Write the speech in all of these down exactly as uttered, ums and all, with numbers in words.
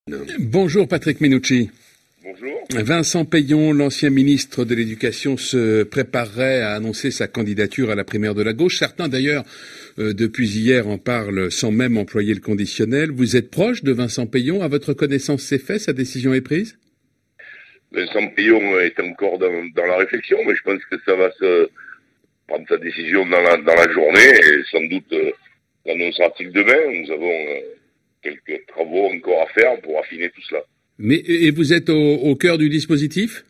Bonjour Patrick Mennucci. Bonjour. Vincent Peillon, l'ancien ministre de l'Éducation, se préparerait à annoncer sa candidature à la primaire de la gauche. Certains d'ailleurs, euh, depuis hier, en parlent sans même employer le conditionnel. Vous êtes proche de Vincent Peillon. À votre connaissance, c'est fait? Sa décision est prise? Vincent Peillon est encore dans, dans la réflexion, mais je pense que ça va se prendre sa décision dans la, dans la journée et sans doute euh, l'annoncera-t-il demain. Nous avons euh, quelques travaux encore à faire pour affiner tout cela. Mais et vous êtes au, au cœur du dispositif?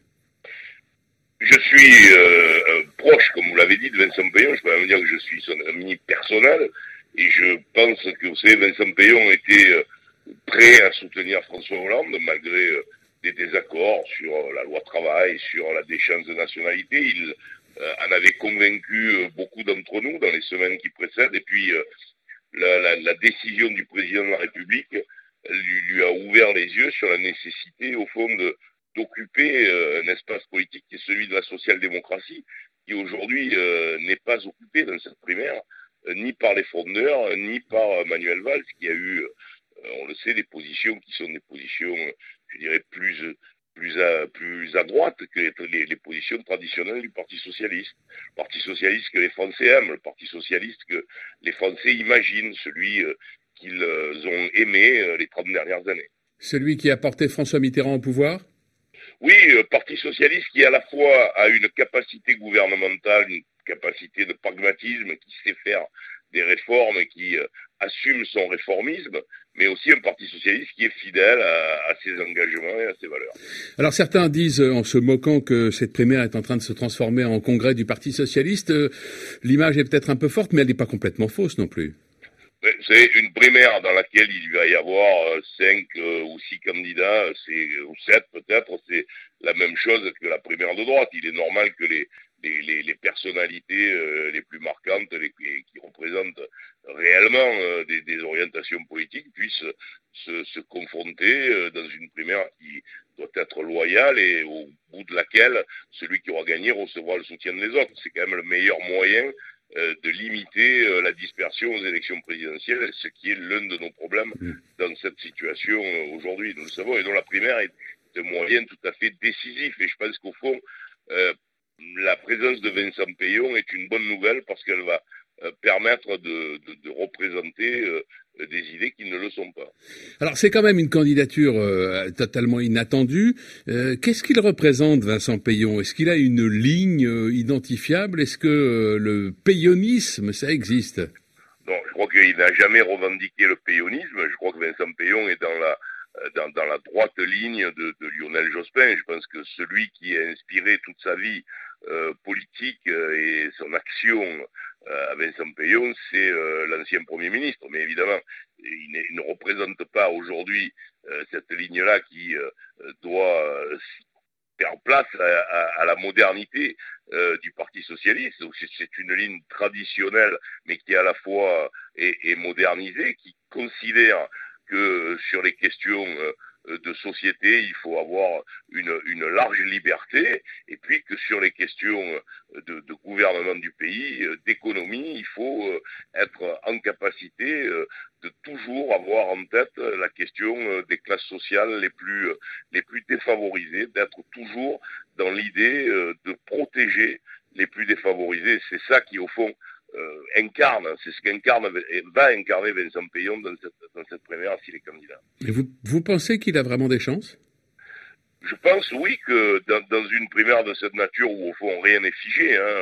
Je suis euh, proche, comme vous l'avez dit, de Vincent Peillon. Je peux même dire que je suis son ami personnel. Et je pense que, vous savez, Vincent Peillon était euh, prêt à soutenir François Hollande, malgré euh, des désaccords sur euh, la loi travail, sur la déchéance de nationalité. Il euh, en avait convaincu euh, beaucoup d'entre nous dans les semaines qui précèdent. Et puis, euh, la, la, la décision du président de la République lui, lui a ouvert les yeux sur la nécessité, au fond, de d'occuper euh, un espace politique qui est celui de la social-démocratie, qui aujourd'hui euh, n'est pas occupé dans cette primaire, euh, ni par les frondeurs, ni par euh, Manuel Valls, qui a eu, euh, on le sait, des positions qui sont des positions, je dirais, plus plus à, plus à droite que les, les, les positions traditionnelles du Parti socialiste. Le Parti socialiste que les Français aiment, le Parti socialiste que les Français imaginent, celui euh, qu'ils euh, ont aimé euh, les trente dernières années. Celui qui a porté François Mitterrand au pouvoir? Oui, euh, Parti socialiste qui à la fois a une capacité gouvernementale, une capacité de pragmatisme, qui sait faire des réformes et qui euh, assume son réformisme, mais aussi un Parti socialiste qui est fidèle à, à ses engagements et à ses valeurs. Alors certains disent, en se moquant, que cette primaire est en train de se transformer en congrès du Parti socialiste. Euh, l'image est peut-être un peu forte, mais elle n'est pas complètement fausse non plus. C'est une primaire dans laquelle il va y avoir euh, cinq euh, ou six candidats, c'est, ou sept peut-être, c'est la même chose que la primaire de droite. Il est normal que les, les, les, les personnalités euh, les plus marquantes, les, qui représentent réellement euh, des, des orientations politiques, puissent se, se confronter euh, dans une primaire qui doit être loyale et au bout de laquelle celui qui aura gagné recevra le soutien des autres. C'est quand même le meilleur moyen de limiter euh, la dispersion aux élections présidentielles, ce qui est l'un de nos problèmes dans cette situation euh, aujourd'hui, nous le savons, et dont la primaire est un moyen tout à fait décisif. Et je pense qu'au fond, euh, la présence de Vincent Peillon est une bonne nouvelle parce qu'elle va euh, permettre de, de, de représenter euh, des idées qui ne le sont pas. Alors c'est quand même une candidature euh, totalement inattendue. Euh, qu'est-ce qu'il représente, Vincent Peillon? Est-ce qu'il a une ligne euh, identifiable? Est-ce que euh, le peillonisme, ça existe? Non, je crois qu'il n'a jamais revendiqué le peillonisme. Je crois que Vincent Peillon est dans la dans, dans la droite ligne de, de Lionel Jospin. Je pense que celui qui a inspiré toute sa vie euh, politique euh, et son action euh, à Vincent Peillon, c'est euh, l'ancien Premier ministre. Mais évidemment, il, il ne représente pas aujourd'hui euh, cette ligne-là qui euh, doit euh, faire place à, à, à la modernité euh, du Parti socialiste. Donc c'est, c'est une ligne traditionnelle, mais qui à la fois est, est modernisée, qui considère que sur les questions euh, de société, il faut avoir une, une large liberté, et puis que sur les questions de, de gouvernement du pays, d'économie, il faut euh, être en capacité euh, de toujours avoir en tête la question des classes sociales les plus les plus défavorisées, d'être toujours dans l'idée euh, de protéger les plus défavorisés. C'est ça qui, au fond, Euh, incarne, c'est ce qu'incarne, va incarner Vincent Peillon dans cette, dans cette primaire s'il est candidat. Et vous, vous pensez qu'il a vraiment des chances? Je pense, oui, que dans, dans une primaire de cette nature où, au fond, rien n'est figé, hein,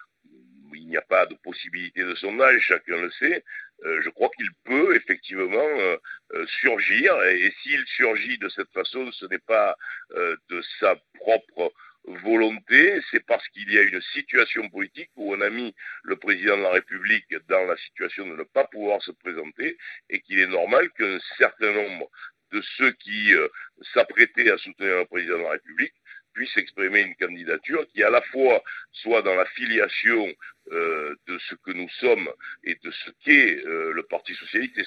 il n'y a pas de possibilité de sondage, chacun le sait, euh, je crois qu'il peut effectivement euh, euh, surgir, et, et s'il surgit de cette façon, ce n'est pas euh, de sa propre volonté, c'est parce qu'il y a une situation politique où on a mis le président de la République dans la situation de ne pas pouvoir se présenter et qu'il est normal qu'un certain nombre de ceux qui euh, s'apprêtaient à soutenir le président de la République puissent exprimer une candidature qui à la fois soit dans la filiation euh, de ce que nous sommes et de ce qu'est euh, le Parti socialiste et ce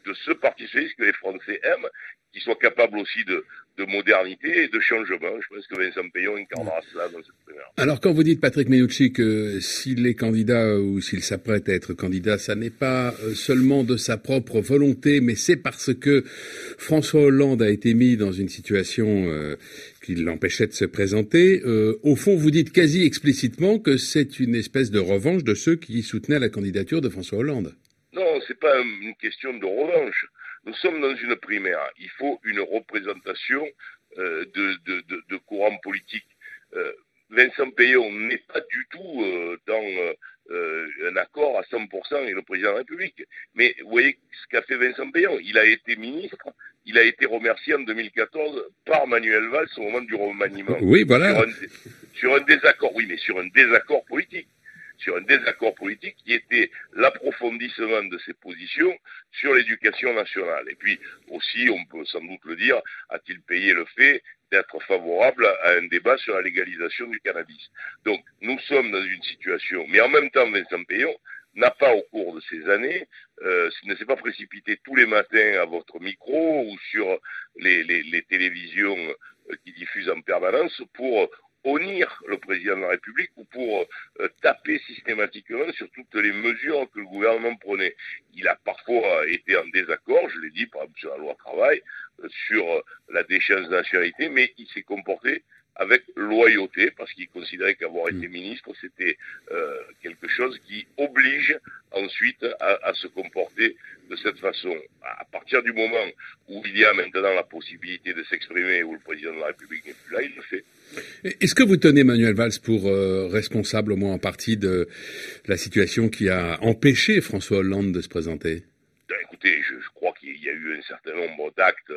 de ce Parti socialiste que les Français aiment, qui soit capable aussi de, de modernité et de changement. Je pense que Vincent Peillon incarnera cela dans cette primaire. Alors quand vous dites, Patrick Mennucci, que s'il est candidat ou s'il s'apprête à être candidat, ça n'est pas seulement de sa propre volonté, mais c'est parce que François Hollande a été mis dans une situation euh, qui l'empêchait de se présenter. Euh, au fond, vous dites quasi explicitement que c'est une espèce de revanche de ceux qui soutenaient la candidature de François Hollande. Non, c'est pas une question de revanche. Nous sommes dans une primaire. Il faut une représentation euh, de, de, de, de courants politiques. Euh, Vincent Peillon n'est pas du tout euh, dans euh, un accord à cent pour cent avec le président de la République. Mais vous voyez ce qu'a fait Vincent Peillon. Il a été ministre, il a été remercié en deux mille quatorze par Manuel Valls au moment du remaniement. Oui, voilà. Sur un, sur un désaccord, oui, mais sur un désaccord politique. sur un désaccord politique qui était l'approfondissement de ses positions sur l'éducation nationale. Et puis aussi, on peut sans doute le dire, a-t-il payé le fait d'être favorable à un débat sur la légalisation du cannabis. Donc nous sommes dans une situation, mais en même temps Vincent Peillon n'a pas au cours de ces années, euh, ne s'est pas précipité tous les matins à votre micro ou sur les, les, les télévisions qui diffusent en permanence pour honnir le président de la République ou pour euh, taper systématiquement sur toutes les mesures que le gouvernement prenait. Il a parfois été en désaccord, je l'ai dit, par exemple sur la loi travail, euh, sur euh, la déchéance de nationalité, mais il s'est comporté avec loyauté, parce qu'il considérait qu'avoir été ministre, c'était euh, quelque chose qui oblige ensuite à, à se comporter de cette façon. À partir du moment où il y a maintenant la possibilité de s'exprimer, où le président de la République n'est plus là, il le fait. Est-ce que vous tenez Manuel Valls pour euh, responsable au moins en partie de la situation qui a empêché François Hollande de se présenter ? Ben, écoutez, je, je crois qu'il y a eu un certain nombre d'actes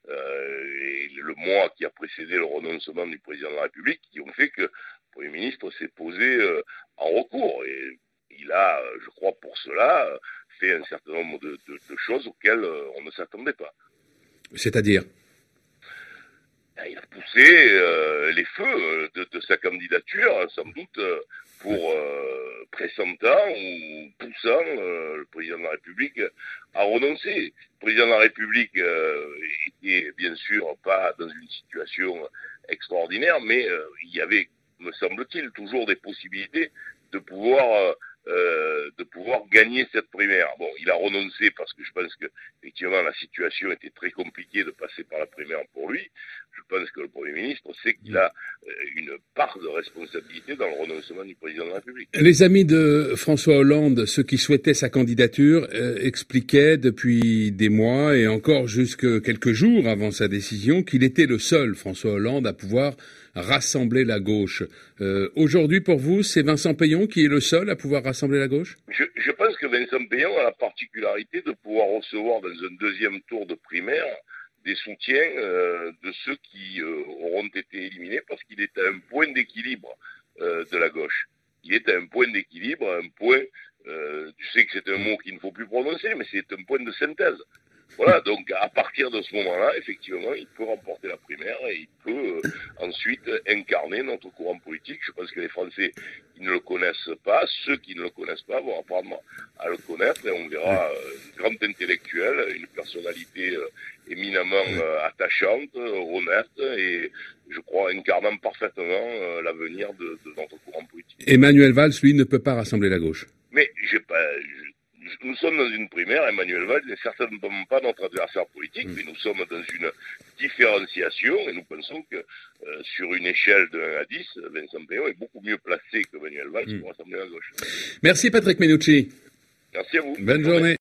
euh, et le mois qui a précédé le renoncement du président de la République qui ont fait que le Premier ministre s'est posé euh, en recours. Et il a, je crois pour cela, fait un certain nombre de, de, de choses auxquelles euh, on ne s'attendait pas. C'est-à-dire ? Il a poussé euh, les feux de, de sa candidature, sans doute euh, pour euh, pressentant ou poussant euh, le président de la République à renoncer. Le président de la République euh, était bien sûr pas dans une situation extraordinaire, mais euh, il y avait, me semble-t-il, toujours des possibilités de pouvoir euh, de pouvoir gagner cette primaire. Bon, il a renoncé parce que je pense que effectivement la situation était très compliquée de passer par la primaire pour lui. Je pense que le Premier ministre sait qu'il a une part de responsabilité dans le renoncement du président de la République. Les amis de François Hollande, ceux qui souhaitaient sa candidature, euh, expliquaient depuis des mois et encore jusque quelques jours avant sa décision qu'il était le seul, François Hollande, à pouvoir rassembler la gauche. Euh, aujourd'hui, pour vous, c'est Vincent Peillon qui est le seul à pouvoir rassembler la gauche ? je, je pense que Vincent Peillon a la particularité de pouvoir recevoir dans un deuxième tour de primaire des soutiens euh, de ceux qui euh, auront été éliminés parce qu'il est à un point d'équilibre euh, de la gauche. Il est à un point d'équilibre, un point, euh, tu sais que c'est un mot qu'il ne faut plus prononcer, mais c'est un point de synthèse. Voilà, donc à partir de ce moment-là, effectivement, il peut remporter la primaire et il peut euh, ensuite incarner notre courant politique. Je pense que les Français qui ne le connaissent pas, ceux qui ne le connaissent pas vont apprendre à le connaître et on verra euh, un grand intellectuel, une personnalité euh, éminemment euh, attachante, euh, honnête et je crois incarnant parfaitement euh, l'avenir de, de notre courant politique. Emmanuel Valls, lui, ne peut pas rassembler la gauche. Mais j'ai pas... Je, Nous sommes dans une primaire, Emmanuel Valls n'est certainement pas notre adversaire politique, mmh. mais nous sommes dans une différenciation et nous pensons que euh, sur une échelle de un à dix, Vincent Peillon est beaucoup mieux placé que Emmanuel Valls mmh. pour rassembler la gauche. Merci Patrick Mennucci. Merci à vous. Bonne journée.